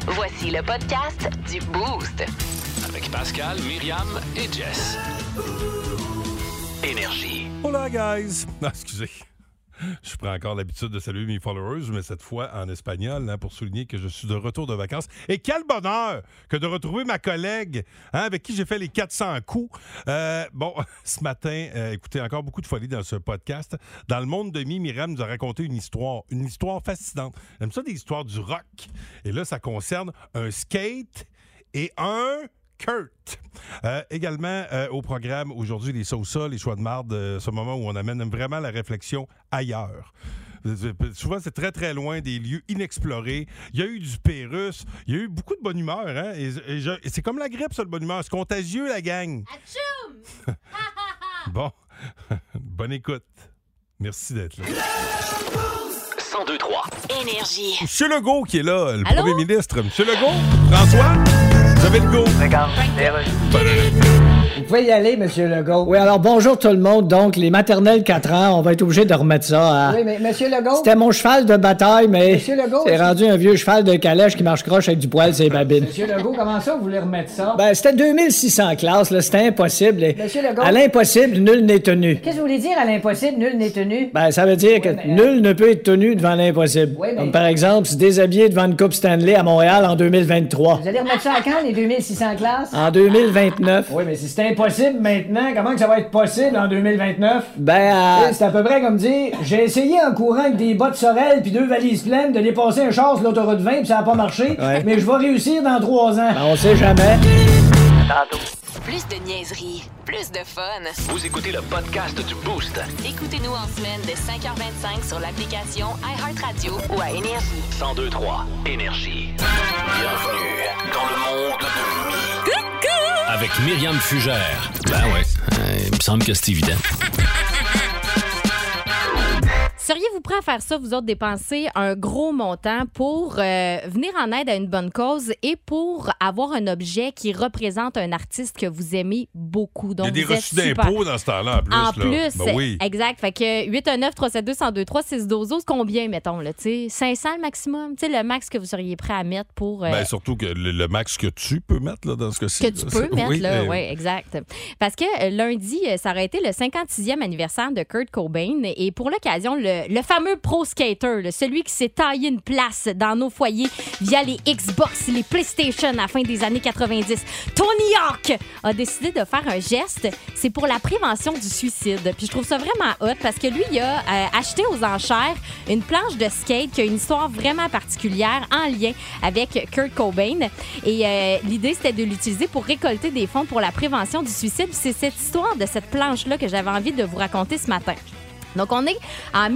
Voici le podcast du Boost. Avec Pascal, Myriam et Jess. Énergie. Hola, guys! Non, excusez. Je prends encore l'habitude de saluer mes followers, mais cette fois en espagnol, pour souligner que je suis de retour de vacances. Et quel bonheur que de retrouver ma collègue avec qui j'ai fait les 400 coups. Ce matin, écoutez, encore beaucoup de folie dans ce podcast. Dans le monde de Myriam nous a raconté une histoire fascinante. J'aime ça, des histoires du rock. Et là, ça concerne un skate et un Kurt. Également, au programme aujourd'hui, les sauces, les choix de marde, ce moment où on amène vraiment la réflexion ailleurs. Souvent, c'est très, très loin des lieux inexplorés. Il y a eu du Pérus. Il y a eu beaucoup de bonne humeur. Hein? Et c'est comme la grippe, ça, le bonne humeur. C'est contagieux, la gang. Atchoum! Bon. Bonne écoute. Merci d'être là. 102.3. Énergie. Monsieur Legault qui est là, le Allô? premier ministre. Monsieur Legault, François, vous avez le go. Vous pouvez y aller, Monsieur Legault. Oui, alors bonjour tout le monde. Donc, les maternelles 4 ans, on va être obligé de remettre ça à... Oui, mais Monsieur Legault... C'était mon cheval de bataille, mais Monsieur Legault, c'est rendu un vieux cheval de calèche qui marche croche avec du poil sur les babines. Monsieur Legault, comment ça, vous voulez remettre ça? Ben, c'était 2600 classes, là, c'était impossible. Et Monsieur Legault... à l'impossible, nul n'est tenu. Qu'est-ce que vous voulez dire à l'impossible, nul n'est tenu? Ben, ça veut dire que mais, nul ne peut être tenu devant l'impossible. Oui, mais- Comme par exemple, se déshabiller devant une Coupe Stanley à Montréal en 2023. Vous allez remettre ça à quand, les 2600 classes? En 2029. Oui, mais si c'est impossible maintenant, comment que ça va être possible en 2029? Ben, C'est à peu près comme dire, j'ai essayé en courant avec des bottes Sorel puis 2 valises pleines de dépasser un char sur l'autoroute 20 puis ça a pas marché, Ouais. mais je vais réussir dans 3 ans. ben, on sait jamais. Plus de niaiserie, plus de fun. Vous écoutez le podcast du Boost. Écoutez-nous en semaine de 5h25 sur l'application iHeartRadio ou à Énergie. 102.3. Énergie. Bienvenue dans le monde de Mi. Avec Myriam Fugère. Ben ouais, il me semble que c'est évident. Seriez-vous prêt à faire ça, vous autres, dépenser un gros montant pour venir en aide à une bonne cause et pour avoir un objet qui représente un artiste que vous aimez beaucoup? Donc, Il y a des vous êtes reçus super- d'impôts dans ce temps-là, en plus. En là. plus, Ben oui. exact. Fait que 819-372-1023, 612, combien, mettons, là, tu sais? 500 le maximum? Tu sais, le max que vous seriez prêt à mettre pour... Ben, surtout que le max que tu peux mettre là, dans ce cas-ci. que tu peux mettre, oui, là, oui, exact. Parce que lundi, ça aurait été le 56e anniversaire de Kurt Cobain et pour l'occasion, le fameux pro skater, là, celui qui s'est taillé une place dans nos foyers via les Xbox, les PlayStation à la fin des années 90. Tony Hawk a décidé de faire un geste, c'est pour la prévention du suicide. Puis je trouve ça vraiment hot parce que lui, il a acheté aux enchères une planche de skate qui a une histoire vraiment particulière en lien avec Kurt Cobain. Et l'idée, c'était de l'utiliser pour récolter des fonds pour la prévention du suicide. C'est cette histoire de cette planche-là que j'avais envie de vous raconter ce matin. Donc, on est en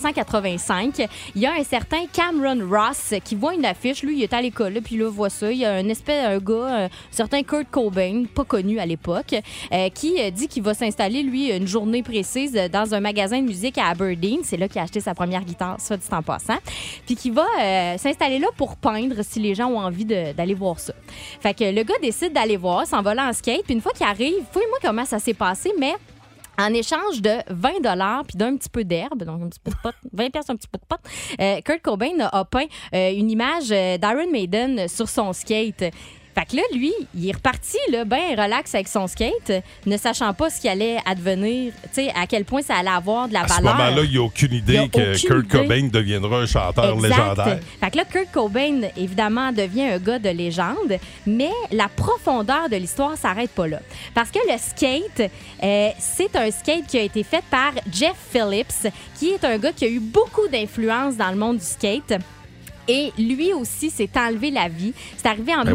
1985. Il y a un certain Cameron Ross qui voit une affiche. Lui, il est à l'école, là, puis là, voit ça. Il y a un gars, un certain Kurt Cobain, pas connu à l'époque, qui dit qu'il va s'installer, lui, une journée précise dans un magasin de musique à Aberdeen. C'est là qu'il a acheté sa première guitare, soit dit en passant. Puis qu'il va s'installer là pour peindre si les gens ont envie d'aller voir ça. Fait que le gars décide d'aller voir, s'en va là en skate. Puis une fois qu'il arrive, fouille-moi comment ça s'est passé, mais... En échange de 20$ puis d'un petit peu d'herbe, donc un petit peu de pot, 20$, un petit peu de pot, Kurt Cobain a peint une image d'Iron Maiden sur son skate. Fait que là, lui, il est reparti, là, bien relax avec son skate, ne sachant pas ce qui allait advenir, tu sais, à quel point ça allait avoir de la À ce valeur. moment-là, il n'y a aucune idée que Kurt Cobain deviendra un chanteur légendaire. Fait que là, Kurt Cobain, évidemment, devient un gars de légende, mais la profondeur de l'histoire s'arrête pas là. Parce que le skate, c'est un skate qui a été fait par Jeff Phillips, qui est un gars qui a eu beaucoup d'influence dans le monde du skate. Et lui aussi s'est enlevé la vie. C'est arrivé en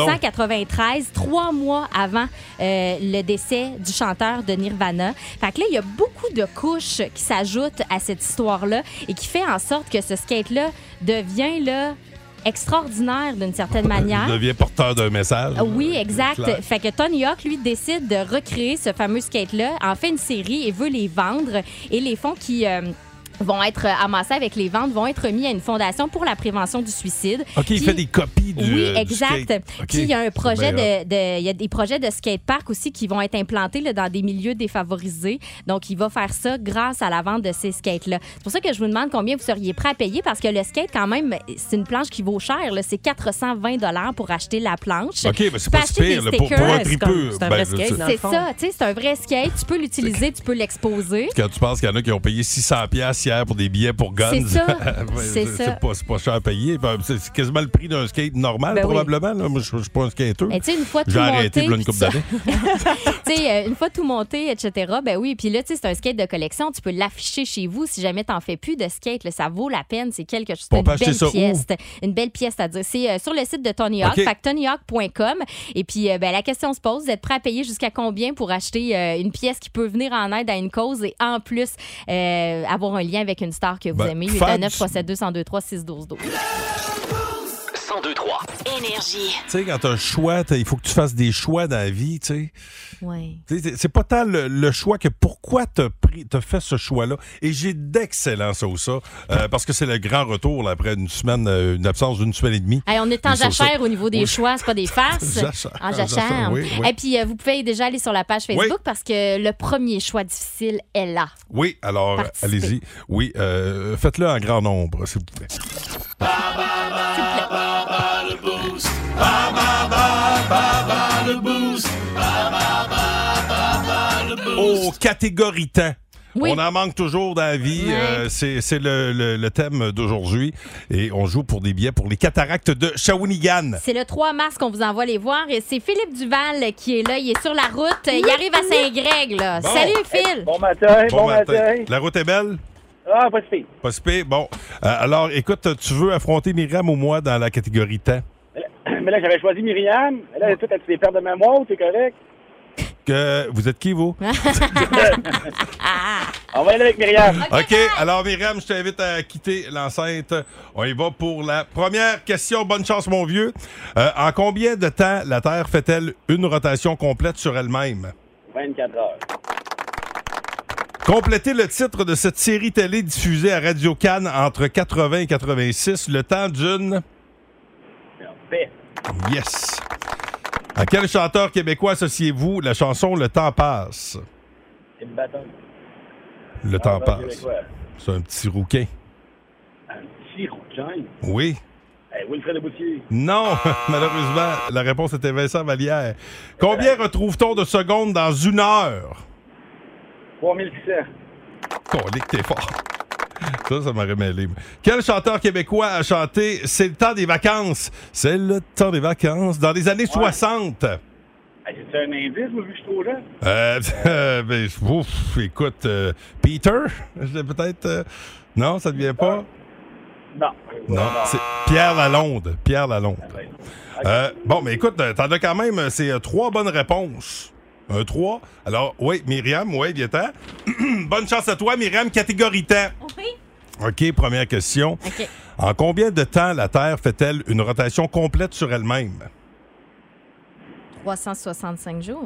1993, 3 mois avant le décès du chanteur de Nirvana. Fait que là, il y a beaucoup de couches qui s'ajoutent à cette histoire-là et qui fait en sorte que ce skate-là devient là, extraordinaire d'une certaine manière. Il devient porteur d'un message. Oui, exact. Clair. Fait que Tony Hawk, lui, décide de recréer ce fameux skate-là, en fait une série et veut les vendre. Et les fonds qui... vont être amassés avec les ventes, vont être mis à une fondation pour la prévention du suicide. OK, il fait des copies vie du Oui, du exact. skate. OK. Puis il y a un projet C'est bien il y a des projets de skatepark aussi qui vont être implantés là, dans des milieux défavorisés. Donc, il va faire ça grâce à la vente de ces skates-là. C'est pour ça que je vous demande combien vous seriez prêt à payer parce que le skate, quand même, c'est une planche qui vaut cher. Là. C'est 420 pour acheter la planche. OK, mais c'est Tu pas peux si acheter pire. des Là, pour un stickers. tripeux. C'est un vrai skate, dans le C'est fond. ça, tu sais, c'est un vrai skate. Tu peux l'utiliser, tu peux l'exposer. Quand tu penses qu'il y en a qui ont payé 600$ hier pour des billets pour Guns, C'est ça. ben, C'est ça. c'est pas cher à payer. Ben, c'est quasiment le prix d'un skate normal, Ben oui. probablement. Là. Moi, je suis pas un skateur. Mais tu sais, une fois tout J'ai arrêté monté, une couple puis ça- d'années. Tu sais, une fois tout monté, etc., ben oui. Puis là, tu sais, c'est un skate de collection. Tu peux l'afficher chez vous si jamais t'en fais plus de skate. Là, ça vaut la peine. C'est quelque chose. C'est On une peut acheter belle ça où? pièce. Une belle pièce à dire. C'est sur le site de Tony Hawk, OK. fait que TonyHawk.com. Et puis, ben, la question se pose, vous êtes prêt à payer jusqu'à combien pour acheter une pièce qui peut venir en aide à une cause et en plus avoir un lien avec une star que vous Ben, aimez? faire 819 du- 372 1023 612 1023. Énergie. Tu sais, quand tu as un choix, il faut que tu fasses des choix dans la vie. Tu sais. Oui. Tu sais, c'est pas tant le choix que pourquoi t'as fait ce choix-là. Et j'ai d'excellents ça. Parce que c'est le grand retour là, après une semaine, une absence d'une semaine et demie. Hey, on est en Les sauces. jachère au niveau des Oui. choix, c'est pas des farces. Jachère. En jachère. Oui, oui. Et puis, vous pouvez déjà aller sur la page Facebook Oui. parce que le premier choix difficile est là. Oui, alors, Participez. allez-y. Oui, faites-le en grand nombre, s'il vous plaît. Oh, catégorie temps. Oui. On en manque toujours dans la vie. Ouais. C'est le thème d'aujourd'hui. Et on joue pour des billets pour les cataractes de Shawinigan. C'est le 3 mars qu'on vous envoie les voir et c'est Philippe Duval qui est là. Il est sur la route. Il arrive à Saint-Greg, là. Bon. Salut, Phil. Bon matin, bon matin. La route est belle? Ah, pas de fille. Pas si pire. Bon. Alors, écoute, tu veux affronter Myriam ou moi dans la catégorie temps? Mais là, j'avais choisi Myriam. Là, toi, as-tu des pertes de mémoire ou t'es correct? Vous êtes qui, vous? On va y aller avec Myriam. OK. Alors, Myriam, je t'invite à quitter l'enceinte. On y va pour la première question. Bonne chance, mon vieux. En combien de temps la Terre fait-elle une rotation complète sur elle-même? 24 heures. Complétez le titre de cette série télé diffusée à Radio-Can entre 80 et 86, le temps d'une... Paix. Yes! À quel chanteur québécois associez-vous la chanson Le temps passe? C'est le bâton. Le temps Ah, passe. québécois. C'est un petit rouquin. Un petit rouquin. Oui. Hey, Wilfred Boutier. Non, malheureusement, la réponse était Vincent Vallière. Combien retrouve-t-on de secondes dans une heure? 3600. Colique, t'es fort. Ça m'aurait mêlé. Quel chanteur québécois a chanté « C'est le temps des vacances »? C'est le temps des vacances dans les années 60. Hey, c'est un indice, moi, vu que je suis trop jeune? Ben, ouf, écoute, Peter, peut-être... non, ça ne vient pas? Non. Non, c'est Pierre Lalonde. Pierre Lalonde. Ouais. Bon, mais écoute, t'en as quand même, c'est 3 bonnes réponses. 3. Alors, oui, Myriam, oui, viens-t'en. Bonne chance à toi, Myriam, catégorie temps. Oui. OK, première question. OK. En combien de temps la Terre fait-elle une rotation complète sur elle-même? 365 jours.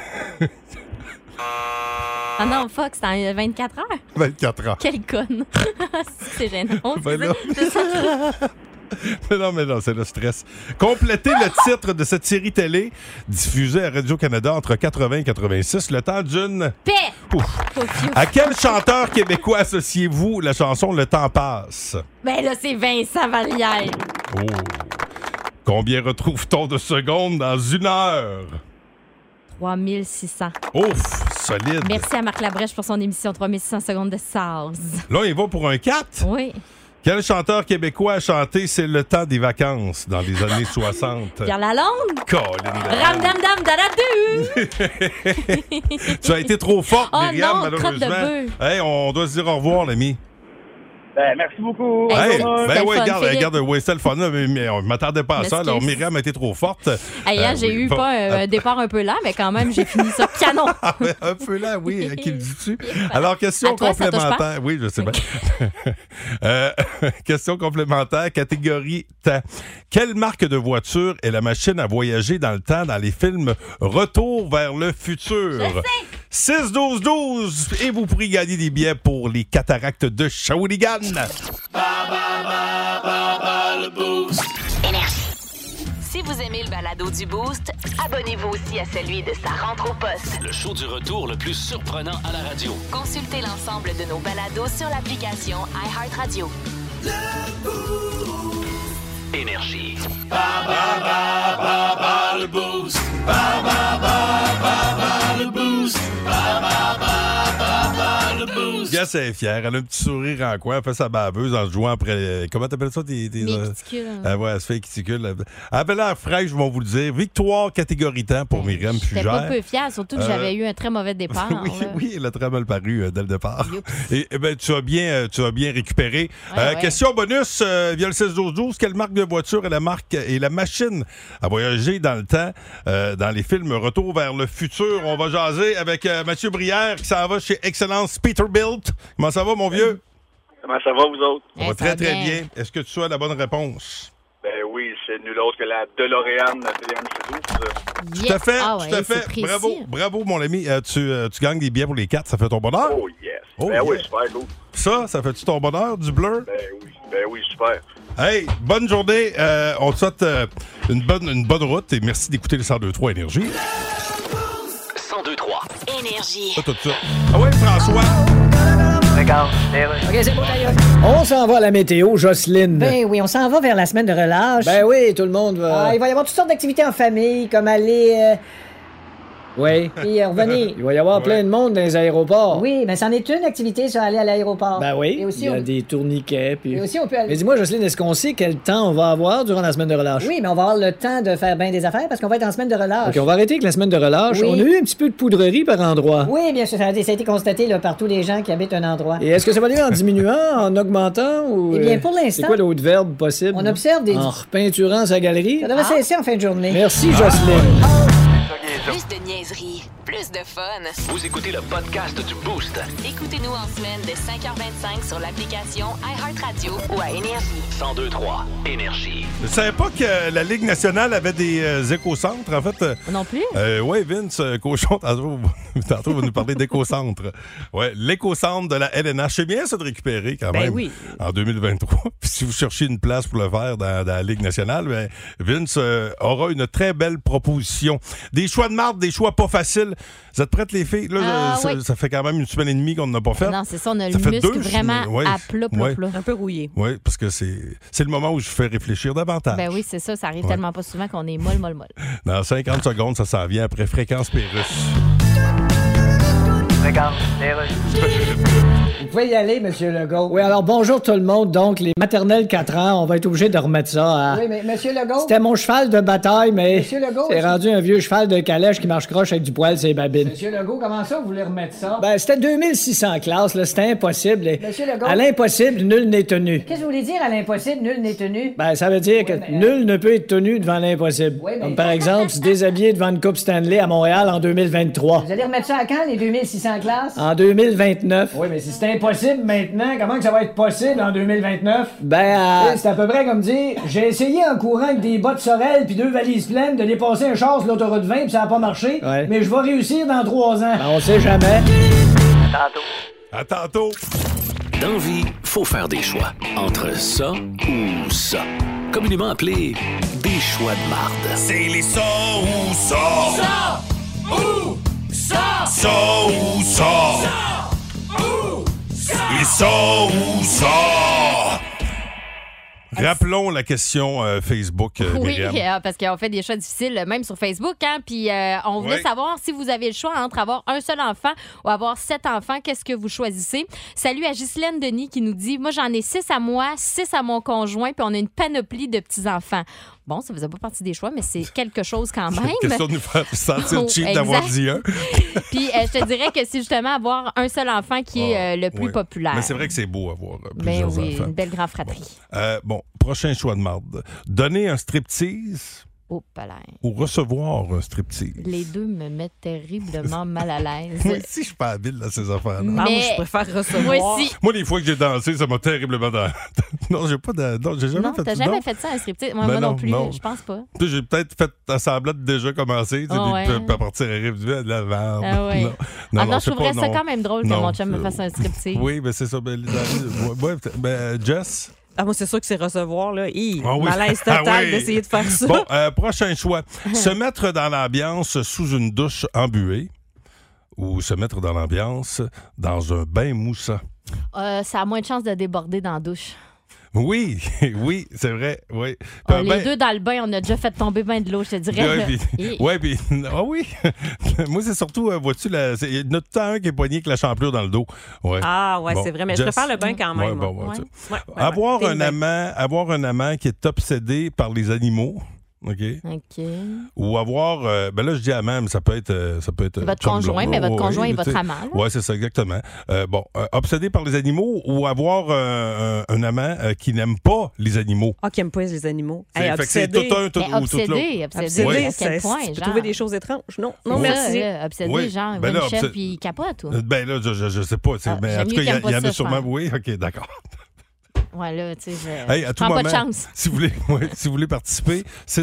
Ah non, fuck, c'est en 24 heures. 24 ans. Quelle conne. C'est gênant. Ben là. C'est ça. Mais non, c'est le stress. Complétez le titre de cette série télé diffusée à Radio-Canada entre 80 et 86, le temps d'une... Paix. Ouf. Ouf, À quel chanteur québécois associez-vous la chanson Le temps passe? Ben là, c'est Vincent Vallière. Oh. Combien retrouve-t-on de secondes dans une heure? 3600. Ouf, solide. Merci à Marc Labrèche pour son émission 3600 secondes de SARS. Là, il va pour un 4. Oui. Quel chanteur québécois a chanté C'est le temps des vacances dans les années 60? Pierre Lalonde. Colin. Ram dam dam dadadou. Tu as été trop forte, Oh Myriam, non, crotte de malheureusement. bœuf. Hey, on doit se dire au revoir, l'ami. Ben, merci beaucoup. Hey, Hey, c'était ben le oui, fun, regarde, Philippe. ouais, c'était le fun, là, mais on ne m'attendait pas à ça. M'excuse. Alors, Myriam a été trop forte. Hey, hein, j'ai Oui, eu bon. pas un départ un peu lent, mais quand même, j'ai fini ça canon. Ah, ouais, un peu là, oui, qui le dis-tu? Alors, question À toi, ça touche pas? complémentaire. Oui, je sais bien. Question complémentaire, catégorie temps. Quelle marque de voiture est la machine à voyager dans le temps dans les films Retour vers le futur? 6-12-12 et vous pourrez gagner des billets pour les cataractes de Shawinigan. vous aimez le balado du Boost, abonnez-vous aussi à celui de Sa rentre au poste. Le show du retour le plus surprenant à la radio. Consultez l'ensemble de nos balados sur l'application iHeartRadio. Énergie. Le boost. Le boost. Le boost. Gas, elle est fière. Elle a un petit sourire en coin. Elle fait sa baveuse en se jouant après. Comment t'appelles ça? Mes cuticules. Ouais, elle se fait les cuticules. Elle avait l'air fraîche, je vais vous le dire. Victoire catégorie temps pour Myriam J'étais Fugère. pas peu fière, surtout que j'avais eu un très mauvais départ. Oui, elle a très mal paru dès le départ. Youps. Et ben, tu as bien récupéré. Ouais. Question bonus via le 16-12-12. Quelle marque de voiture est la marque et la machine à voyager dans le temps dans les films Retour vers le futur? On va jaser avec Mathieu Brière qui s'en va chez Excellence Peterbilt. Comment ça va, mon vieux? Comment ça va, vous autres? Ça va très, très bien. Est-ce que tu as la bonne réponse? Ben oui, c'est nul autre que la DeLorean de TM12. Tout à fait, Ah tout ouais, à fait. c'est précis. Bravo, mon ami. Tu gagnes des billets pour les 4. Ça fait ton bonheur? Oh yes. Oh, ben oui, yeah. super cool. Ça fait-tu ton bonheur, du bleu? Ben oui, super. Hey, bonne journée. On te souhaite une bonne route et merci d'écouter le 102.3 Énergie. 102.3. Énergie. Tout ça. Ah ouais, François. OK, c'est bon, d'ailleurs. On s'en va à la météo, Jocelyne. Ben oui, on s'en va vers la semaine de relâche. Ben oui, tout le monde va... Il va y avoir toutes sortes d'activités en famille, comme aller... Oui. puis revenir. Il va y avoir plein de monde dans les aéroports. Oui, mais c'en est une activité, ça, aller à l'aéroport. Ben oui, Et aussi, il y a on... des tourniquets. Puis... Et aussi, on peut aller... Mais dis-moi, Jocelyne, est-ce qu'on sait quel temps on va avoir durant la semaine de relâche? Oui, mais on va avoir le temps de faire bien des affaires parce qu'on va être en semaine de relâche. OK, on va arrêter avec la semaine de relâche. Oui. On a eu un petit peu de poudrerie par endroit. Oui, bien sûr, ça a été constaté là, par tous les gens qui habitent un endroit. Et est-ce que ça va aller en diminuant, en augmentant ou... Eh bien, pour l'instant- C'est quoi l'autre verbe possible? On observe des... En repeinturant sa galerie? Ça devrait cesser en fin de journée. Merci, Jocelyne. Plus de niaiserie, plus de fun. Vous écoutez le podcast du Boost. Écoutez-nous en semaine de 5h25 sur l'application iHeartRadio ou à Énergie. 102.3. Énergie. Je savais pas que la Ligue nationale avait des écocentres. En fait, Non plus? oui, Vince Cochon, tantôt va nous parler d'écocentre. Ouais, l'écocentre de la LNH. C'est bien ça de récupérer quand même oui. en 2023. Puis si vous cherchez une place pour le faire dans la Ligue nationale, ben, Vince aura une très belle proposition. Des choix de marde, des choix pas faciles. Vous êtes prêtes, les filles? Là, oui. ça fait quand même une semaine et demie qu'on n'en a pas fait. Non, c'est ça, on a Ça le fait muscle 2 vraiment semaines, ouais. à plat. Ouais. Un peu rouillé. Oui, parce que c'est le moment où je fais réfléchir davantage. Ben oui, c'est ça, ça arrive tellement pas souvent qu'on est molle. Dans 50 secondes, ça s'en vient après Fréquence Pérusse. Vous pouvez y aller, Monsieur Legault. Oui, alors bonjour tout le monde. Donc, les maternelles 4 ans, on va être obligé de remettre ça à... Oui, mais Monsieur Legault... C'était mon cheval de bataille, mais Monsieur Legault, c'est rendu un vieux cheval de calèche qui marche croche avec du poil sur les babines. Monsieur Legault, comment ça, vous voulez remettre ça? Ben, c'était 2600 classes, là, c'était impossible. Et Monsieur Legault... à l'impossible, nul n'est tenu. Qu'est-ce que vous voulez dire à l'impossible, nul n'est tenu? Ben, ça veut dire que mais, nul ne peut être tenu devant l'impossible. Oui, mais- Comme par exemple, se déshabiller devant une Coupe Stanley à Montréal en 2023. Vous allez remettre ça à quand, les 2600 classes? En 2029. Oui, mais si c'est impossible maintenant, comment que ça va être possible en 2029? Ben, C'est à peu près comme dire, j'ai essayé en courant avec des bottes Sorel puis 2 valises pleines de dépasser un char sur l'autoroute 20 puis ça a pas marché. Ouais. Mais je vais réussir dans 3 ans. on sait jamais. À tantôt! Dans la vie, faut faire des choix. Entre ça ou ça. Communément appelé des choix de marde. C'est les ça ou ça. Ça ou ça. Ça ou ça. Ça ou ça. Les ça ou ça. Rappelons la question Facebook, Oui, Myriam. parce qu'on fait des choix difficiles, même sur Facebook. Hein? Puis on voulait Oui. savoir si vous avez le choix entre avoir un seul enfant ou avoir 7 enfants. Qu'est-ce que vous choisissez? Salut à Ghislaine Denis qui nous dit « Moi, j'en ai 6 à moi, 6 à mon conjoint, puis on a une panoplie de petits-enfants. » Bon, ça faisait pas partie des choix, mais c'est quelque chose quand même. Question de nous faire sentir Oh, cheap exact. d'avoir dit un. Puis je te dirais que c'est justement avoir un seul enfant qui est le plus Oui. populaire. Mais c'est vrai que c'est beau avoir Ben plusieurs oui, enfants. une belle grande fratrie. Bon, prochain choix de marde. Donner un striptease Oh, palais. ou recevoir un striptease? Les deux me mettent terriblement mal à l'aise. Moi aussi, je suis pas habile dans ces affaires-là. Mais- Ah, moi, je préfère recevoir. Moi aussi. Moi, les fois que j'ai dansé, ça m'a terriblement Non, j'ai pas non, j'ai jamais Non, fait t'as ça. jamais Non. fait ça, un striptease? Moi, Ben moi non, non, plus, non. je pense pas. Puis j'ai peut-être fait semblant de déjà commencer, tu sais, Ah ouais. puis à partir arrive du de la vente. Ah ouais. Non, je c'est trouverais pas, ça non. quand même drôle que Non, mon chum me fasse un striptease. Oui, mais c'est ça. Ben, Jess? Ah, moi, c'est sûr que c'est recevoir, là. Ah oui. Malaise total Ah oui. d'essayer de faire ça. Bon, prochain choix. Se mettre dans l'ambiance sous une douche embuée ou se mettre dans l'ambiance dans un bain moussant. Ça a moins de chances de déborder dans la douche. Oui, oui, c'est vrai, oui. Les deux dans le bain, on a déjà fait tomber bien de l'eau, je te dirais. Oui, oui. Moi, c'est surtout, vois-tu, il y en a tout le temps un qui est poigné avec la champlure dans le dos. Ouais. Ah, ouais, c'est vrai, mais je préfère le bain quand même. Avoir un amant qui est obsédé par les animaux. OK. Ou avoir, ben là, je dis amant, mais ça peut être votre conjoint, mais votre conjoint est votre amant. Oui, c'est ça, exactement. Obsédé par les animaux ou avoir un amant qui n'aime pas les animaux. Ah, qui n'aime pas les animaux. C'est tout un, tout obsédé, obsédé, à quel point, tu peux trouver des choses étranges. Non, merci. Obsédé, genre, il va une chef puis il capote, toi. Ben là, je sais pas. Mais en tout cas, il y en a sûrement. Oui, OK, d'accord. Ouais, là, tu sais, je prends pas de chance. Si vous voulez participer,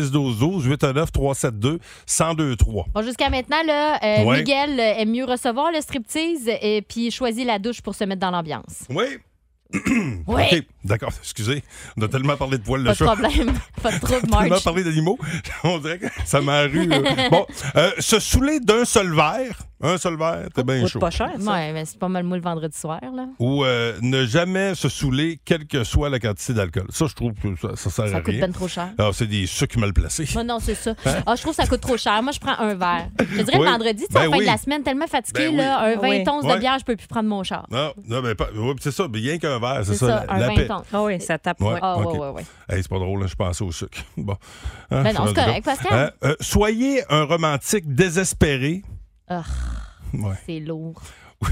612-12-819-372-1023. Bon, jusqu'à maintenant, là, Miguel aime mieux recevoir le striptease et puis choisit la douche pour se mettre dans l'ambiance. Oui. Oui. OK, d'accord, excusez. On a tellement parlé de poils de chat. Pas de problème. Pas de trouble, Marge. Tellement parlé d'animaux. On dirait que ça m'a rue. Bon, se saouler d'un seul verre. Un seul verre, t'es bien chaud. Pas cher, ça. Ouais, mais c'est pas mal mou le vendredi soir, là. Ou ne jamais se saouler, quelle que soit la quantité d'alcool. Ça, je trouve que ça sert à rien. Ça coûte ben trop cher. Alors, c'est des sucres mal placés. Moi, non, c'est ça. Ah, je trouve que ça coûte trop cher. Moi, je prends un verre. Je dirais le vendredi, tu sais, en fin de la semaine, tellement fatigué, là, un 20 onces de bière, je peux plus prendre mon char. Non, mais c'est ça. Rien qu'un verre, c'est ça. Un 20 onces. Ah oui, ça tape. Ouais. Ouais. Hey, c'est pas drôle, là, je pensais au sucre. Bon. Ben non, c'est correct, Pascal. Soyez un romantique désespéré. Ouais. C'est lourd.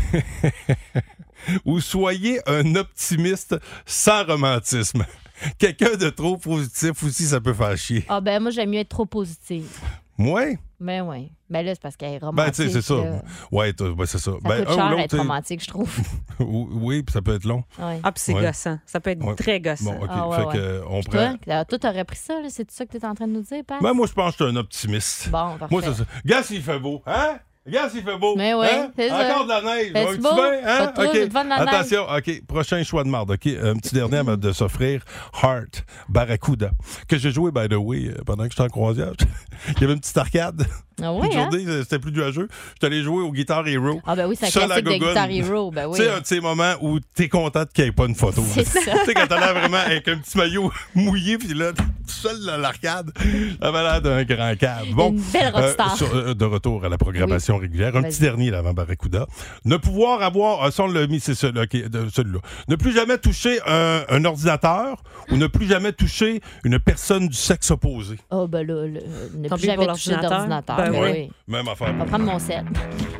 Ou soyez un optimiste sans romantisme. Quelqu'un de trop positif aussi, ça peut faire chier. Ah ben moi, j'aime mieux être trop positive. Ouais? Ben oui. Ben là, c'est parce qu'elle est romantique. Ben, tu sais, c'est ça. Ouais, c'est ça. Ça coûte cher être romantique, je trouve. Oui, puis ça peut être long. Ouais. Ah, puis c'est gossant. Ça peut être très gossant. Bon, OK. Fait que, on prend... Toi, t'aurais pris ça, là? C'est ça que t'es en train de nous dire, Pat? Ben, moi, je pense que je suis un optimiste. Bon, parfait. Moi, c'est ça. Regarde s'il fait beau, hein? Regarde s'il fait beau. Mais oui, c'est ça. Encore de la neige. Fais-tu beau? Bien, hein? Pas trop, OK. de la Attention, OK. Prochain choix de marde, OK. Un petit dernier avant de s'offrir Heart Barracuda, que j'ai joué, by the way, pendant que j'étais en croisière. Il y avait une petite arcade. Ah oui, une journée, c'était plus nuageux. J'étais allé jouer au Guitar Hero. Ah ben oui, c'est un classique de Guitar Hero. Ben oui. Tu sais, un de ces moments où t'es contente qu'il n'y ait pas une photo. C'est ça. Tu sais, quand t'as l'air vraiment avec un petit maillot mouillé, puis là, tout seul dans l'arcade, ça avait l'air d'un grand câble. Bon, une belle rockstar. De retour à la programmation régulière. Un petit dernier, là, avant Barracuda. Ne pouvoir avoir... ça, on l'a mis, c'est celui-là. Ne plus jamais toucher un ordinateur ou ne plus jamais toucher une personne du sexe opposé. Oh, ben là, ne plus jamais toucher d'ordinateur. Ben oui. Même affaire. On va prendre mon set.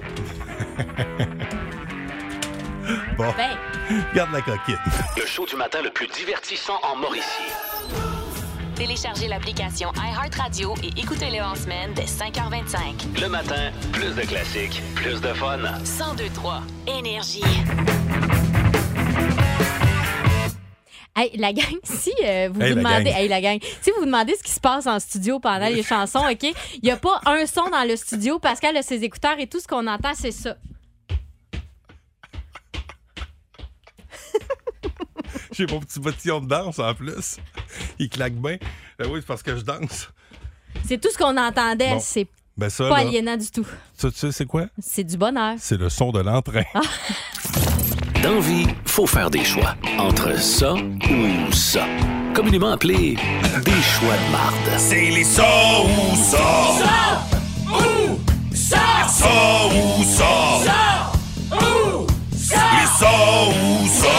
Bon, garde la coquine. Le show du matin le plus divertissant en Mauricie. Téléchargez l'application iHeartRadio et écoutez-le en semaine dès 5h25. Le matin, plus de classiques, plus de fun. 102.3 Énergie. Hey, la gang, si vous vous demandez... Hey, la gang, si vous vous demandez ce qui se passe en studio pendant les chansons, OK? Il n'y a pas un son dans le studio. Pascal a ses écouteurs et tout ce qu'on entend, c'est ça. J'ai mon petit bottillon de danse en plus. Il claque bien. Oui, c'est parce que je danse. C'est tout ce qu'on entendait. Bon. C'est pas aliénant du tout. Ça, tu sais, c'est quoi? C'est du bonheur. C'est le son de l'entrain. Dans la vie, faut faire des choix. Entre ça ou ça. Communément appelé des choix de marde. C'est les ça ou ça. Ça ou ça. Ça ou ça. Ça ou ça. Les ça ou ça.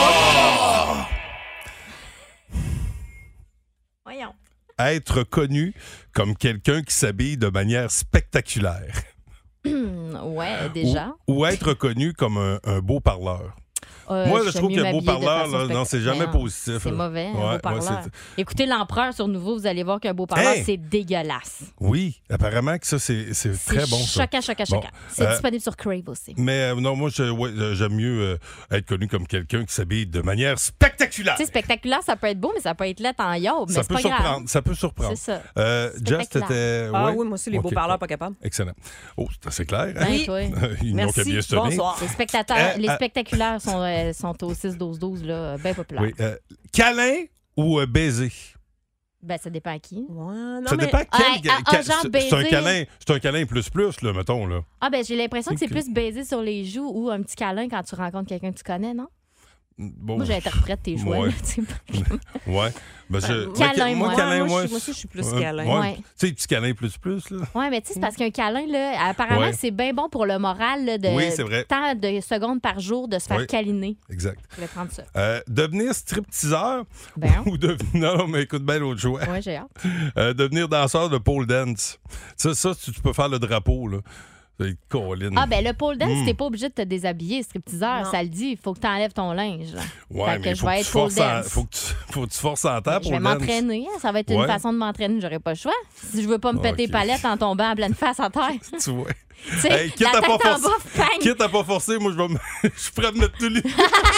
Voyons. Être connu comme quelqu'un qui s'habille de manière spectaculaire. Ouais, déjà. Ou être connu comme un beau parleur. Moi, je trouve que beau parleur, là, non, c'est jamais positif. C'est mauvais, un beau parleur. Écoutez l'Empereur sur Nouveau, vous allez voir qu'un beau parleur, c'est dégueulasse. Oui, apparemment que ça, c'est très bon. Choquant. Bon. C'est disponible sur Crave aussi. Mais non, moi, j'aime mieux être connu comme quelqu'un qui s'habille de manière spectaculaire. Tu sais, spectaculaire, ça peut être beau, mais ça peut être laid en yob, mais c'est pas grave. Ça peut surprendre. C'est ça. Jess, t'étais... Ah oui, moi aussi, les beaux parleurs, pas capables. Excellent. Oh, c'est assez clair. Oui. Ils n'ont qu'à bien se tenir. Bonsoir. Les spectaculaires sont au 6-12-12, là, bien populaires. Oui. Câlin ou baiser? Ben, ça dépend à qui. Ouais, non, Ça dépend quel... genre c'est baiser. un câlin plus, là, mettons, là. Ah, ben, j'ai l'impression que c'est plus baiser sur les joues ou un petit câlin quand tu rencontres quelqu'un que tu connais, non? Bon, moi, j'interprète tes choix. Ouais. Là, tu sais. Ouais. Ben, câlin, moi. câlin, moi aussi, je suis plus câlin. Ouais. Tu sais, petit câlin plus, là. Oui, mais tu sais, c'est parce qu'un câlin, là, apparemment, Ouais. c'est bien bon pour le moral là, de Oui, c'est vrai. tant de secondes par jour de se faire Oui. câliner. Exact. Je vais prendre ça. Devenir stripteaseur Ben. ou devenir... Non, mais écoute bien l'autre choix. Oui, j'ai hâte. Devenir danseur de pole dance. Ça, tu peux faire le drapeau, là. C'est colline. Ah, ben le pole dance, t'es pas obligé de te déshabiller, stripteaseur, Non. ça le dit, il faut que tu enlèves ton linge. Là. Ouais, Fait mais que je vais être pole dance. faut que tu forces en temps Je pour vais m'entraîner, hein, ça va être une Ouais. façon de m'entraîner, j'aurai pas le choix. Si je veux pas me péter Ok. palette en tombant en pleine face en terre. Tu vois. Tu sais, Hey, quitte la à pas tête en forcer- bas, bang! Quitte à pas forcer, moi, je suis prêt à me mettre tout nu.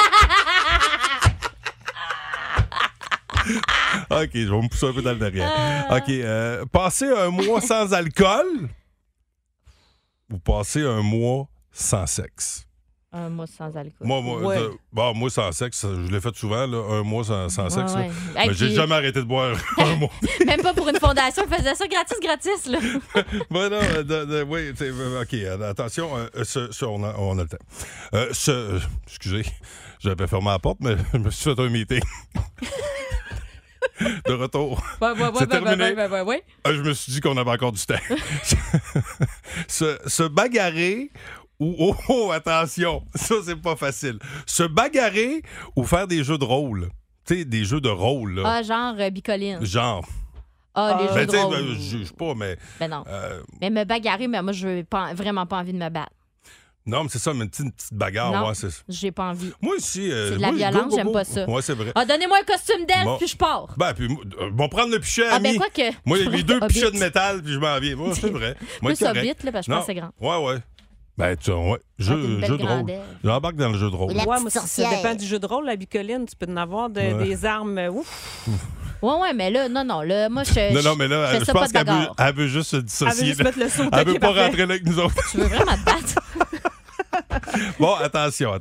OK, je vais me pousser un peu dans le derrière. OK, passer un mois sans alcool ou passer un mois sans sexe? Un mois sans alcool. Moi, sans sexe, je l'ai fait souvent, là, un mois sans sexe. Ouais. là. Hey, Mais j'ai puis- jamais arrêté de boire un mois. Même pas pour une fondation, ils faisaient ça gratis, là. Ben non, oui, OK, attention, on a le temps. Excusez, j'avais fermé la porte, mais je me suis fait un meeting. De retour. C'est terminé. Je me suis dit qu'on avait encore du temps. Se bagarrer ou... Oh, attention, ça, c'est pas facile. Se bagarrer ou faire des jeux de rôle. Tu sais, des jeux de rôle, là. Ah, genre bicoline. Genre. Ah, les jeux de rôle. Je juge pas, mais... Ben non. Mais me bagarrer, mais moi, je n'ai vraiment pas envie de me battre. Non, mais c'est ça, mais une petite bagarre, Non, ouais, c'est... j'ai pas envie. Moi aussi... C'est de la violence, j'aime pas ça. Ouais, c'est vrai. Ah, donnez-moi un costume d'elfe, Bon. puis je pars. Ben, puis, bon, prendre le pichet, Ah, ami. ben quoi que... Moi, il y a les deux Hobbit. pichets de métal, puis je m'en viens. Ouais, c'est vrai. Moi, Plus Hobbit, là, parce que je pense que c'est grand. Ouais. Ben, tu ouais. t'es une belle Jeu de rôle. grandeur. J'embarque dans le jeu de rôle. La Ouais, petite moi, ça sorcière. dépend du jeu de rôle, la bicoline. Tu peux en avoir des armes. Ouf! Ouais, mais là, non, là, moi, je. Non, mais là, fais je ça pense pas de qu'elle veut, bagarre. elle veut juste se dissocier. Elle veut juste mettre le saut. Elle veut Ok, pas parfait. rentrer là avec nous autres. Tu veux vraiment te battre? Bon, attention.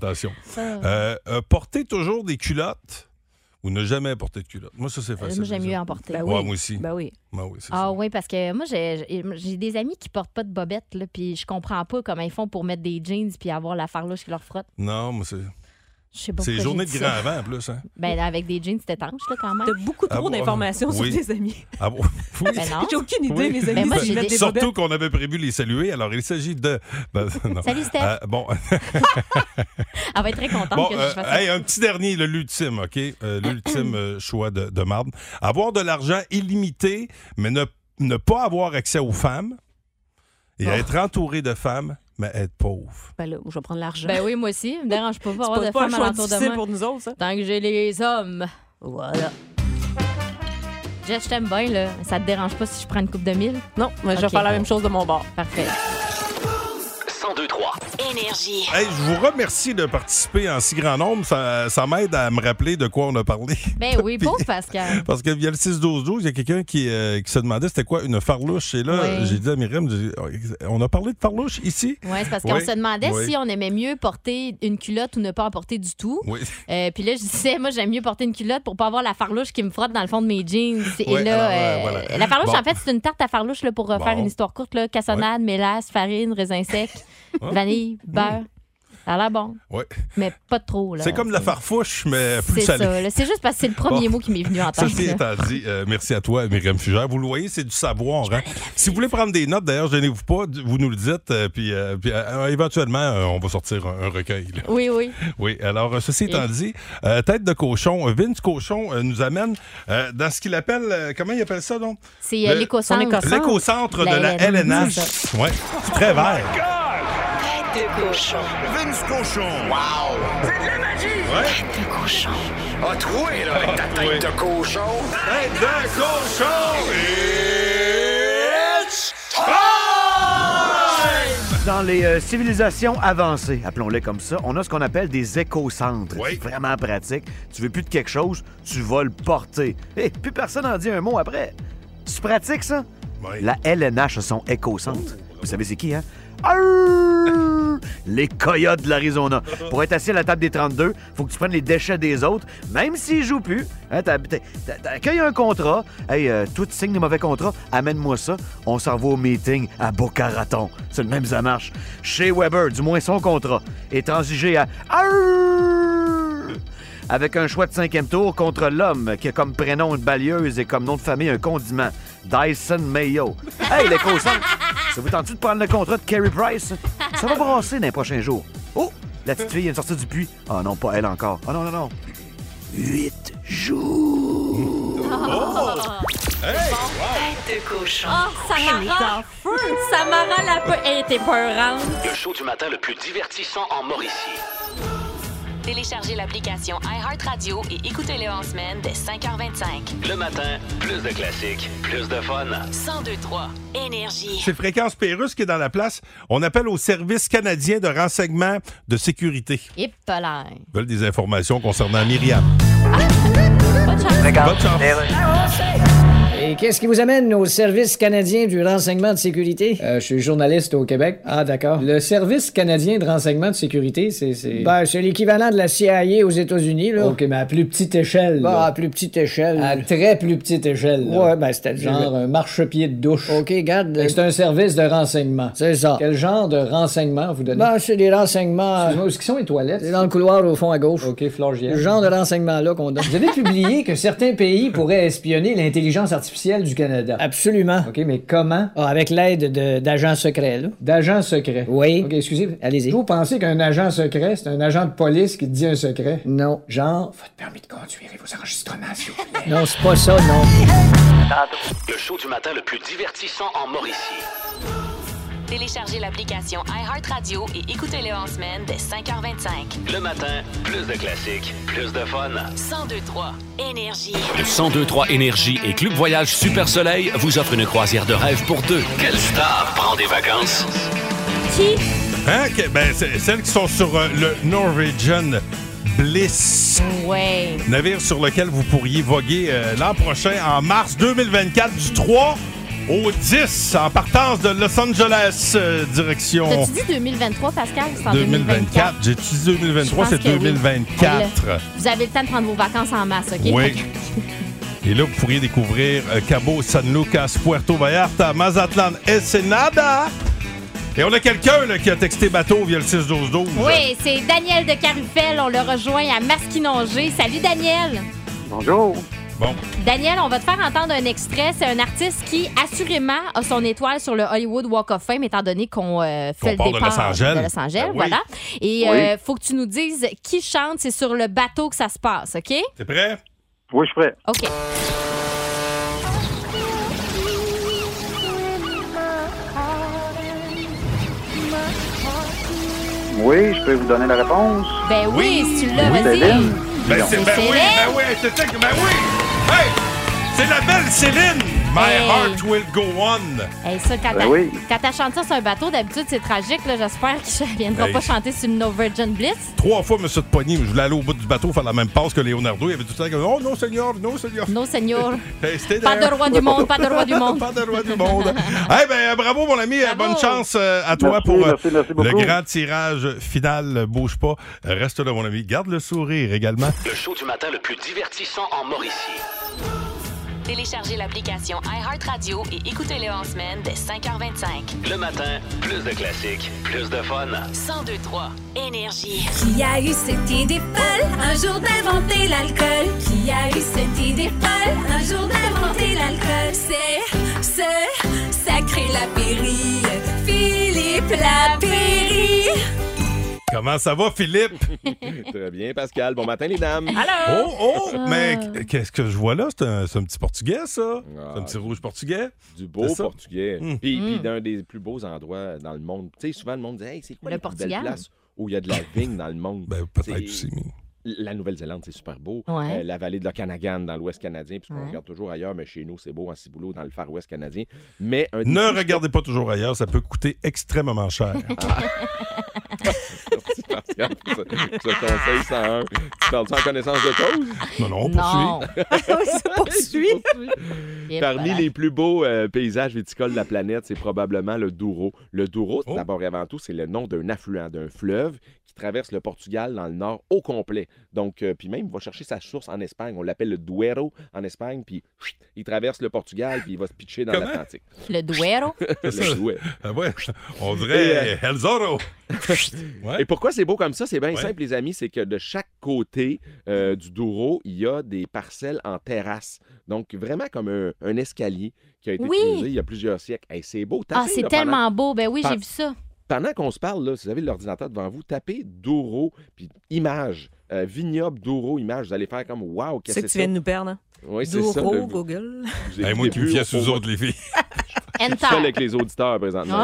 Porter toujours des culottes ou ne jamais porter de culottes. Moi, ça, c'est facile. Moi, j'aime mieux en porter. Ben Ouais, oui. moi aussi. Ben oui. Moi, oui, c'est Ah ça. oui, parce que moi, j'ai des amis qui portent pas de bobettes, là, puis je comprends pas comment ils font pour mettre des jeans puis avoir la farlouche qui leur frotte. Non, moi, c'est... Je sais pas C'est pourquoi journée j'ai de dit grand ça. avant, en plus. Hein? Ben, avec des jeans, c'est étanche, là, quand même. T'as beaucoup trop bon? d'informations Oui. sur tes amis. Ah bon? Oui. Ben non. J'ai aucune idée, Oui. mes amis, Ben moi, s'ils j'ai mettent des- des Surtout bobettes. qu'on avait prévu les saluer. Alors, il s'agit de... non. Salut, Steph. Bon, Elle va être très contente bon que je fasse ça. hey, un petit dernier, l'ultime, OK? L'ultime choix de marde. Avoir de l'argent illimité, mais ne pas avoir accès aux femmes et être entouré de femmes, mais être pauvre. Ben là, je vais prendre l'argent. Ben oui, moi aussi. Ça me dérange pas c'est avoir de pas un femmes choix alentour de difficile moi. pour nous autres, ça. Tant que j'ai les hommes. Voilà. Jess, je t'aime bien, là. Ça te dérange pas si je prends une coupe de 1000? Non, mais je vais Ok, faire la bon. même chose de mon bord. Parfait. 1023. Énergie. Hey, je vous remercie de participer en si grand nombre. Ça m'aide à me rappeler de quoi on a parlé. Ben oui, Puis- pauvre Pascal. Parce que via le 6-12-12, il y a quelqu'un qui se demandait c'était quoi une farlouche. Et là, Oui. j'ai dit à Myriam, on a parlé de farlouche ici? Oui, c'est parce qu'on Oui, se demandait oui. si on aimait mieux porter une culotte ou ne pas en porter du tout. Oui. Puis là, je disais, moi, j'aime mieux porter une culotte pour pas avoir la farlouche qui me frotte dans le fond de mes jeans. Et Ouais, là, alors, voilà. la farlouche, Bon. en fait, c'est une tarte à farlouche là, pour faire Bon. une histoire courte. Là, cassonade, mélasse, farine, raisin sec, vanille, beurre. Ça a l'air bon, Ouais. mais pas trop. Là. C'est comme la farfouche, mais plus C'est salée. ça. là. C'est juste parce que c'est le premier Bon. mot qui m'est venu en tête. Ceci là. étant dit, merci à toi, Myriam Fugère. Vous le voyez, c'est du savoir. Hein? Si vous voulez prendre des notes, d'ailleurs, gênez-vous pas, vous nous le dites, puis éventuellement, on va sortir un recueil. Là. Oui, oui. Oui, alors, ceci étant dit, Tête de cochon, Vince Cochon nous amène dans ce qu'il appelle, comment il appelle ça, donc? C'est Le- l'éco-centre. L'éco-centre de la c'est LNH. ça. Oui, c'est très vert. Tête de cochon. Vince Cochon. Wow! C'est de la magie! Tête de cochon. A troué, là, avec ta tête de cochon. Tête de cochon! It's Dans les civilisations avancées, appelons-les comme ça, on a ce qu'on appelle des écocentres. Oui. C'est vraiment pratique. Tu veux plus de quelque chose, tu vas le porter. Et plus personne n'en dit un mot après. C'est pratique, ça? Oui. La LNH a son écocentre. Vous savez c'est qui, hein? Arrrr! les Coyotes de l'Arizona. Pour être assis à la table des 32, faut que tu prennes les déchets des autres, même s'ils jouent plus. Hein, t'accueilles un contrat. Hey, toi, tu signes des mauvais contrats, amène-moi ça. On s'en va au meeting à Boca Raton. C'est le même, ça marche. Chez Weber, du moins son contrat, est transigé à... avec un choix de 5e tour contre l'homme qui a comme prénom une balieuse et comme nom de famille un condiment. Dyson Mayo. Hey, les cossins, ça vous tente-tu de prendre le contrat de Carey Price? Ça va brasser dans les prochains jours. Oh, la petite fille vient de sortir du puits. Ah non, pas elle encore. Ah non. 8 jours. Hey! Tête de cochon. Samara! Samara la peu... Elle était peurante. Le show du matin le plus divertissant en Mauricie. Téléchargez l'application iHeartRadio et écoutez-le en semaine dès 5h25. Le matin, plus de classiques, plus de fun. 102.3 Énergie. C'est Fréquence Pérusse qui est dans la place. On appelle au Service canadien de renseignement de sécurité. Et là. Ils veulent des informations concernant Myriam. Bonne chance. Bonne chance. Et qu'est-ce qui vous amène au Service canadien du renseignement de sécurité? Je suis journaliste au Québec. Ah, d'accord. Le Service canadien de renseignement de sécurité, c'est... Ben, c'est l'équivalent de la CIA aux États-Unis, là. OK, mais à plus petite échelle, là. À plus petite échelle. À très plus petite échelle, là. Ouais, ben, c'était genre un marchepied de douche. OK, garde. C'est un service de renseignement. C'est ça. Quel genre de renseignement vous donnez? Ben, c'est des renseignements... Excusez-moi, où sont les toilettes? C'est dans le couloir au fond à gauche. OK, Florgienne. Le genre de renseignement-là qu'on donne. Vous avez publié que certains pays pourraient espionner l'intelligence artificielle du Canada. Absolument. OK, mais comment? Ah, avec l'aide d'agents secrets, là. D'agents secrets? Oui. OK, excusez, allez-y. Vous pensez qu'un agent secret, c'est un agent de police qui te dit un secret? Non. Genre, votre permis de conduire et vos enregistrements, s'il vous plaît. Non, c'est pas ça, non. Le show du matin le plus divertissant en Mauricie. Téléchargez l'application iHeartRadio et écoutez-le en semaine dès 5h25. Le matin, plus de classiques, plus de fun. 102.3 Énergie. Le 102.3 Énergie et Club Voyage Super Soleil vous offrent une croisière de rêve pour deux. Quelle star prend des vacances? Qui? Hein? Ben, c'est celles qui sont sur le Norwegian Bliss. Ouais. Navire sur lequel vous pourriez voguer l'an prochain, en mars 2024, du 3 au 10, en partance de Los Angeles, direction... T'as-tu dit 2023, Pascal? C'est en 2024. J'ai dit 2023, c'est 2024. Oui. Vous avez le temps de prendre vos vacances en masse, OK? Oui. Et là, vous pourriez découvrir Cabo San Lucas, Puerto Vallarta, Mazatlan, Ensenada. Et on a quelqu'un là, qui a texté bateau via le 6-12-12. Oui, c'est Daniel de Carufel. On le rejoint à Masquinongé. Salut, Daniel. Bonjour. Bon. Daniel, on va te faire entendre un extrait. C'est un artiste qui, assurément, a son étoile sur le Hollywood Walk of Fame, étant donné qu'on fait le départ de Los Angeles. Ben oui. Voilà. Et faut que tu nous dises qui chante. C'est sur le bateau que ça se passe, OK? T'es prêt? Oui, je suis prêt. OK. Oui, je peux vous donner la réponse. Ben oui, si tu l'as, vas-y. Céline. Ben oui, c'est ça, ben oui! Hey! C'est la belle Céline! My heart will go on! Hey, ça, quand elle chante ça sur un bateau, d'habitude, c'est tragique. Là. J'espère qu'elle ne viendra pas chanter sur le No Virgin Bliss. 3 fois, monsieur de poignée, je voulais aller au bout du bateau faire la même passe que Leonardo. Il avait tout le temps oh non, Seigneur, non, Seigneur. Non, Seigneur. Hey, pas de roi du monde, pas de roi du monde. Pas de roi du monde. Hey, ben, bravo, mon ami. Bravo. Bonne chance à toi pour merci le grand tirage final. Bouge pas. Reste là, mon ami. Garde le sourire également. Le show du matin le plus divertissant en Mauricie. Téléchargez l'application iHeartRadio et écoutez-le en semaine dès 5h25. Le matin, plus de classiques, plus de fun. 102.3 Énergie. Qui a eu cette idée folle un jour d'inventer l'alcool? Qui a eu cette idée folle un jour d'inventer l'alcool? C'est ce sacré Lapéry, Philippe Lapéry. Comment ça va, Philippe? Très bien, Pascal. Bon matin, les dames. Allô? Mais qu'est-ce que je vois là? C'est un petit portugais, ça? C'est un petit rouge portugais? Du beau portugais. Puis d'un des plus beaux endroits dans le monde. Tu sais, souvent, le monde dit « Hey, c'est quoi la plus belle place où il y a de la vigne dans le monde? » Ben, peut-être aussi, mais... La Nouvelle-Zélande, c'est super beau. Ouais. La vallée de l'Okanagan dans l'Ouest canadien, puisqu'on regarde toujours ailleurs, mais chez nous, c'est beau en Ciboulot, dans le Far West canadien. Mais ne regardez pas toujours ailleurs, ça peut coûter extrêmement cher. sorti partielle pour ce conseil 101. Tu parles-tu en connaissance de cause? Non, poursuit. Parmi les plus beaux paysages viticoles de la planète, c'est probablement le Douro. Le Douro, d'abord et avant tout, c'est le nom d'un affluent, d'un fleuve qui traverse le Portugal dans le nord au complet. Donc, puis même, il va chercher sa source en Espagne. On l'appelle le Duero en Espagne, puis il traverse le Portugal, puis il va se pitcher dans l'Atlantique. Le Duero? Le Duero. Ah ouais, on dirait El Zorro. Et pourquoi c'est beau comme ça? C'est bien simple, les amis. C'est que de chaque côté du Douro, il y a des parcelles en terrasse. Donc, vraiment comme un escalier qui a été utilisé il y a plusieurs siècles. Hey, c'est beau. Tapez, c'est tellement beau. Ben oui, j'ai vu ça. Pendant qu'on se parle, là, si vous avez l'ordinateur devant vous, tapez Douro, puis image, vignoble Douro, image, vous allez faire comme « wow, qu'est-ce que c'est ça? » Tu viens de nous perdre, hein? Oui, c'est ça. Douro, Google. Moi qui me fiais sous autres, les filles. Je suis seul avec les auditeurs présentement.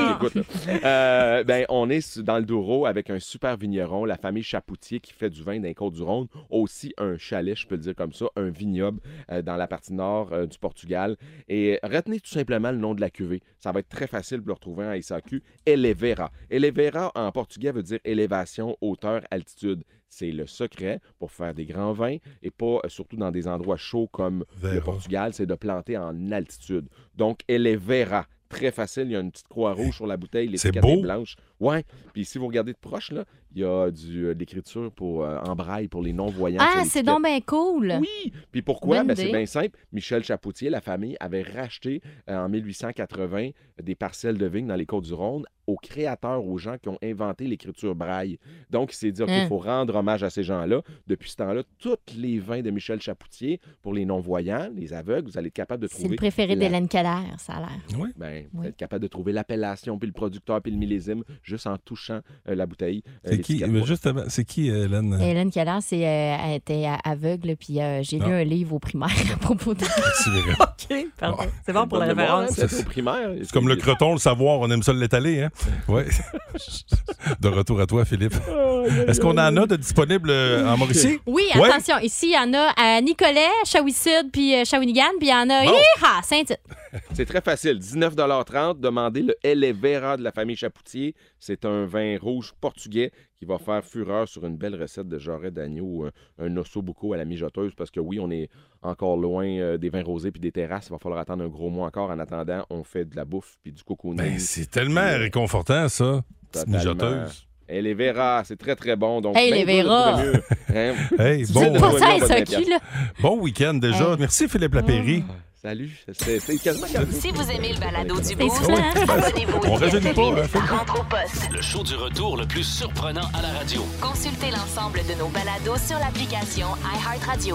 On est dans le Douro avec un super vigneron, la famille Chapoutier qui fait du vin d'un Côtes-du-Rhône. Aussi un chalet, je peux le dire comme ça, un vignoble dans la partie nord du Portugal. Et retenez tout simplement le nom de la cuvée. Ça va être très facile pour le retrouver en SAQ. Elevera. Elevera en portugais veut dire élévation, hauteur, altitude. C'est le secret pour faire des grands vins et pas surtout dans des endroits chauds comme le Portugal, c'est de planter en altitude. Donc, Elevera, très facile. Il y a une petite croix rouge sur la bouteille, l'étiquette est blanche. Ouais. Puis si vous regardez de proche, là, il y a de l'écriture en braille pour les non-voyants. Ah, c'est donc bien cool. Oui. Puis pourquoi? C'est bien simple. Michel Chapoutier, la famille, avait racheté en 1880 des parcelles de vignes dans les Côtes-du-Rhône aux créateurs, aux gens qui ont inventé l'écriture braille. Donc, il s'est dit, OK, il faut rendre hommage à ces gens-là. Depuis ce temps-là, tous les vins de Michel Chapoutier, pour les non-voyants, les aveugles, vous allez être capable de trouver... C'est le préféré d'Hélène Keller, ça a l'air. Oui. Vous êtes capable de trouver l'appellation, puis le producteur, puis le millésime, juste en touchant la bouteille. C'est qui, Hélène? Hélène Keller, elle était aveugle, puis j'ai lu un livre au primaire à propos de... OK, pardon. C'est bon pour la référence. C'est au primaire. C'est comme le croton, le savoir, on aime ça l'étaler, hein? Oui. De retour à toi, Philippe. Est-ce qu'on en a de disponibles en Mauricie? Oui, attention. Ici, il y en a à Nicolet, Shawi-Sud, puis Shawinigan, puis il y en a à Saint-Tite. C'est très facile. 19,30 $. Demandez le Elevera de la famille Chapoutier. C'est un vin rouge portugais qui va faire fureur sur une belle recette de jarret d'agneau, un ossobuco à la mijoteuse, parce que oui, on est encore loin des vins rosés puis des terrasses. Il va falloir attendre un gros mois encore. En attendant, on fait de la bouffe puis du cocooning. C'est tellement réconfortant, ça. Petite mijoteuse. Elevera, c'est très, très bon. Donc, Elevera. Bon week-end déjà. Merci, Philippe Lapéry. Salut. C'est quasiment... Si vous aimez le balado du Boost, abonnez-vous on rajeunit pas. Rentre au poste. Le show du retour le plus surprenant à la radio. Consultez l'ensemble de nos balados sur l'application iHeartRadio.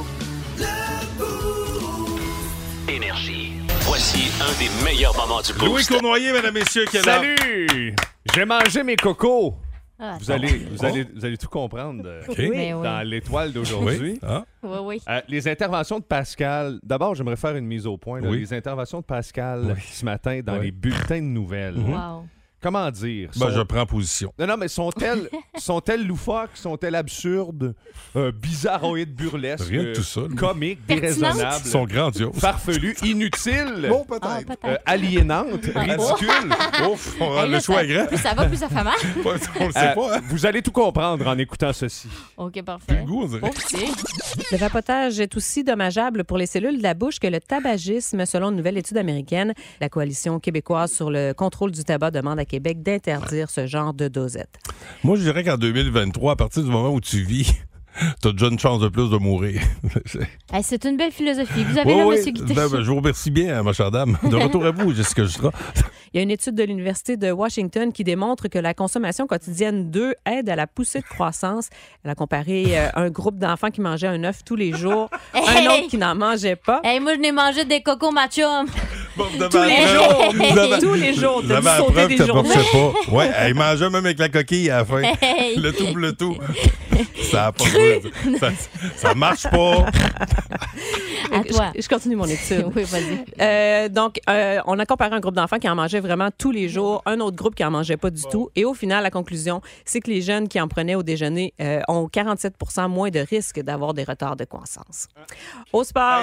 Énergie. Voici un des meilleurs moments du Boost. Louis Cournoyer, mesdames, messieurs, qui est là. Salut! J'ai mangé mes cocos. Vous allez tout comprendre dans l'étoile d'aujourd'hui. Oui. Les interventions de Pascal. D'abord, j'aimerais faire une mise au point. Les interventions de Pascal ce matin dans les bulletins de nouvelles. Wow. Comment dire? Je prends position. Non, mais sont-elles loufoques? Sont-elles absurdes? Bizarroïdes, burlesques? Rien de tout ça. Comiques, déraisonnables. Ils sont grandioses. Farfelues, inutiles. Bon, peut-être. Aliénantes, ridicules. Ouf, le choix est grand. Plus ça va, plus ça fait mal. On le sait pas. Hein? Vous allez tout comprendre en écoutant ceci. OK, parfait. Le goût, on dirait. Le vapotage est aussi dommageable pour les cellules de la bouche que le tabagisme, selon une nouvelle étude américaine. La Coalition québécoise sur le contrôle du tabac demande à Québec d'interdire ce genre de dosette. Moi, je dirais qu'en 2023, à partir du moment où tu vis, t'as déjà une chance de plus de mourir. C'est une belle philosophie. Vous avez là, M. Guité. Je vous remercie bien, ma chère dame. De retour à vous, Jessica Justra. Il y a une étude de l'Université de Washington qui démontre que la consommation quotidienne d'œufs aide à la poussée de croissance. Elle a comparé un groupe d'enfants qui mangeait un œuf tous les jours, un autre qui n'en mangeait pas. Moi, je n'ai mangé des cocos machum. Tous les jours. Tous les jours. Vous avez la preuve que ça ne marchait pas. Ouais, il mangeait même avec la coquille à la fin. Le tout. Ça a pas ça marche pas. À toi. Je continue mon étude. Oui, vas-y. Donc, on a comparé un groupe d'enfants qui en mangeait vraiment tous les jours, un autre groupe qui en mangeait pas du tout. Et au final, la conclusion, c'est que les jeunes qui en prenaient au déjeuner ont 47 % moins de risque d'avoir des retards de croissance. Au sport,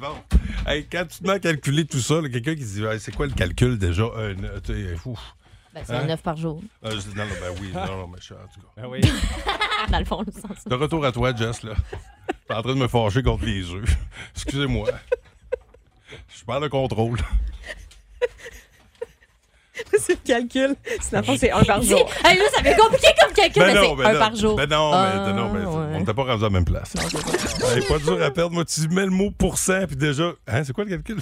quand tu te mets à calculer tout ça, quelqu'un qui se dit c'est quoi le calcul déjà? Ben, c'est un œuf par jour. Non, oui. Non, mais je suis en tout cas. Ben oui. Dans le fond, le sens. De retour à toi, Jess, là. T'es en train de me fâcher contre les œufs. Excusez-moi. Je perds le contrôle. C'est le calcul. Sinon, c'est 1 par jour. Hey, là, ça fait compliqué comme calcul, mais c'est 1 par jour. On n'était pas rendu à la même place. Pas dur à perdre. Moi, tu mets le mot pourcent, puis déjà... Hein, c'est quoi le calcul?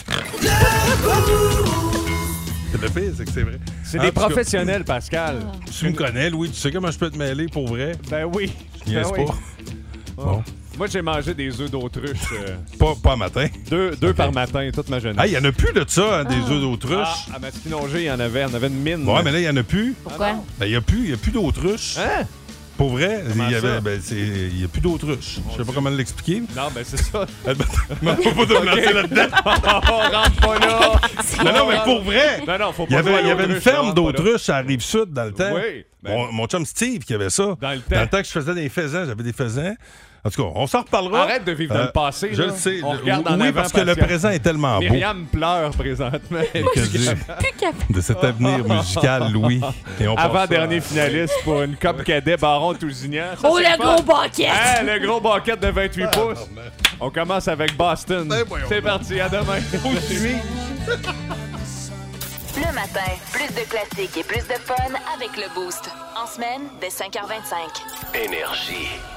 Le pire, c'est que c'est vrai. C'est des professionnels, Pascal. Tu me connais, Louis. Tu sais comment je peux te mêler pour vrai? Ben oui. Je niaise pas. Bon. Moi, j'ai mangé des œufs d'autruche. Pas matin. Deux par matin, toute ma jeunesse. Ah, il n'y en a plus de ça, hein, des œufs d'autruche. À Masquinongé, il y en avait. On avait une mine. Ouais, mais là, il n'y en a plus. Pourquoi? Ben, il n'y a plus d'autruche. Hein? Pour vrai, il n'y ça? a plus d'autruche. Je sais pas comment l'expliquer. Non, ben c'est ça. Mais on peut pas te lancer là-dedans. On rentre pas là. Non, mais pour vrai. Non, faut pas il y avait une ferme d'autruche à Rive-Sud dans le temps. Oui. Mon chum Steve qui avait ça. Dans le temps que je faisais des faisans, j'avais des faisans. En tout cas, on s'en reparlera. Arrête de vivre dans le passé. Je là. le sais. On regarde en oui, avant, parce que le présent est tellement beau. Myriam pleure présentement. De cet avenir musical, Louis. Et on Avant-dernier finaliste pour une Coupe cadet Baron Tousignan. Oh, le gros bucket! Hein, le gros bucket de 28 pouces. On commence avec Boston. C'est parti, à demain. Le matin, plus de classiques et plus de fun avec le Boost. En semaine, dès 5h25. Énergie.